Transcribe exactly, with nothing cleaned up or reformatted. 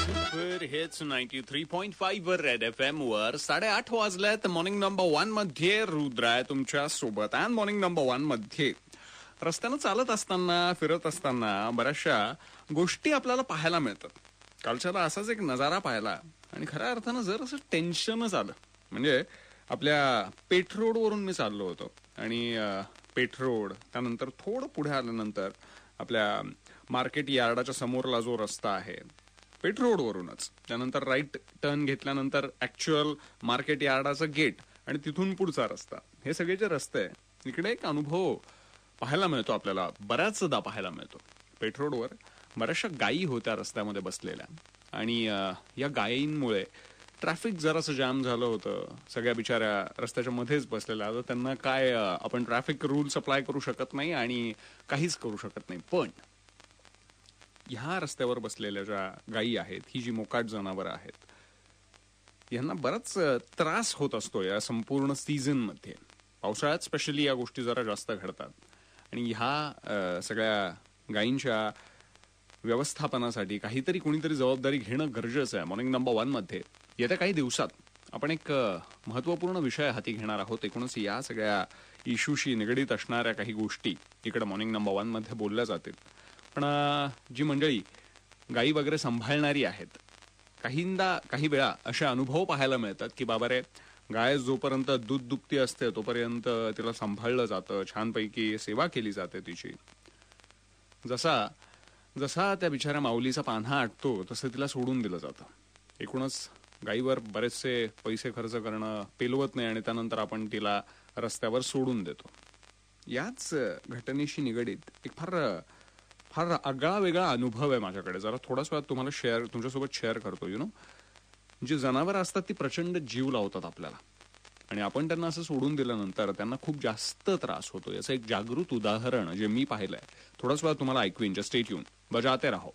Super hits ninety three point five वर red F M वर साडेआठ वाजल्यात. मॉर्निंग नंबर वन मध्ये रुद्र आहे तुमच्या सोबत. अँड मॉर्निंग नंबर वन मध्ये रस्त्यानं चालत असताना फिरत असताना बऱ्याचशा गोष्टी आपल्याला पाहायला मिळतात. कालच्याला असाच एक नजारा पाहिला आणि खऱ्या अर्थानं जर असं टेन्शनच आलं. म्हणजे आपल्या पेठ रोड वरून मी चाललो होतो आणि पेठ रोड त्यानंतर थोडं पुढे आल्यानंतर आपल्या मार्केट यार्डाच्या समोरला जो रस्ता आहे पेठ रोड वरूनच त्यानंतर राईट टर्न घेतल्यानंतर ऍक्च्युअल मार्केट यार्डाचं गेट आणि तिथून पुढचा रस्ता, हे सगळे जे रस्ते आहे इकडे एक अनुभव पाहायला मिळतो आपल्याला, बऱ्याचदा पाहायला मिळतो. पेठ रोडवर बऱ्याचशा गायी होत्या रस्त्यामध्ये बसलेल्या आणि या गायींमुळे ट्रॅफिक जरासं जाम झालं होतं. सगळ्या बिचाऱ्या रस्त्याच्या मध्येच बसलेल्या. आता त्यांना काय आपण ट्रॅफिक रूल्स अप्लाय करू शकत नाही आणि काहीच करू शकत नाही. पण ह्या रस्त्यावर बसलेल्या ज्या गायी आहेत, ही जी मोकाट जनावरं आहेत, यांना बराच त्रास होत असतो या संपूर्ण सीझन मध्ये. पावसाळ्यात स्पेशली या गोष्टी जरा जास्त घडतात आणि ह्या सगळ्या गायींच्या व्यवस्थापनासाठी काहीतरी कोणीतरी जबाबदारी घेणं गरजेचं आहे. मॉर्निंग नंबर वन मध्ये येत्या काही दिवसात आपण एक महत्वपूर्ण विषय हाती घेणार आहोत. एकूणच या सगळ्या इश्यूशी निगडीत असणाऱ्या काही गोष्टी इकडे मॉर्निंग नंबर वन मध्ये बोलल्या जातील. पण जी मंडळी गायी वगैरे सांभाळणारी आहेत, काहींदा काही वेळा असे अनुभव पाहायला मिळतात की बाबा रे, गाय जोपर्यंत दूध दुभती असते तोपर्यंत तिला सांभाळलं जातं, छानपैकी सेवा केली जाते तिची. जसा जसा त्या बिचाऱ्या माऊलीचा पान्हा आटतो तसं तिला सोडून दिलं जातं. एकूणच गायीवर बरेचसे पैसे खर्च करणं पेलवत नाही आणि त्यानंतर आपण तिला रस्त्यावर सोडून देतो. याच घटनेशी निगडीत एक फार फार आगळा वेगळा अनुभव आहे माझ्याकडे. जरा थोडाच वेळात तुम्हाला शेअर तुमच्यासोबत शेअर करतो. यु नो, जी जनावरं असतात ती प्रचंड जीव लावतात आपल्याला आणि आपण त्यांना असं सोडून दिल्यानंतर त्यांना खूप जास्त त्रास होतो. याचं एक जागृत उदाहरण जे मी पाहिलंय थोडाच वेळात तुम्हाला ऐकवीन. जस्ट स्टे ट्यून, बजाते रहो.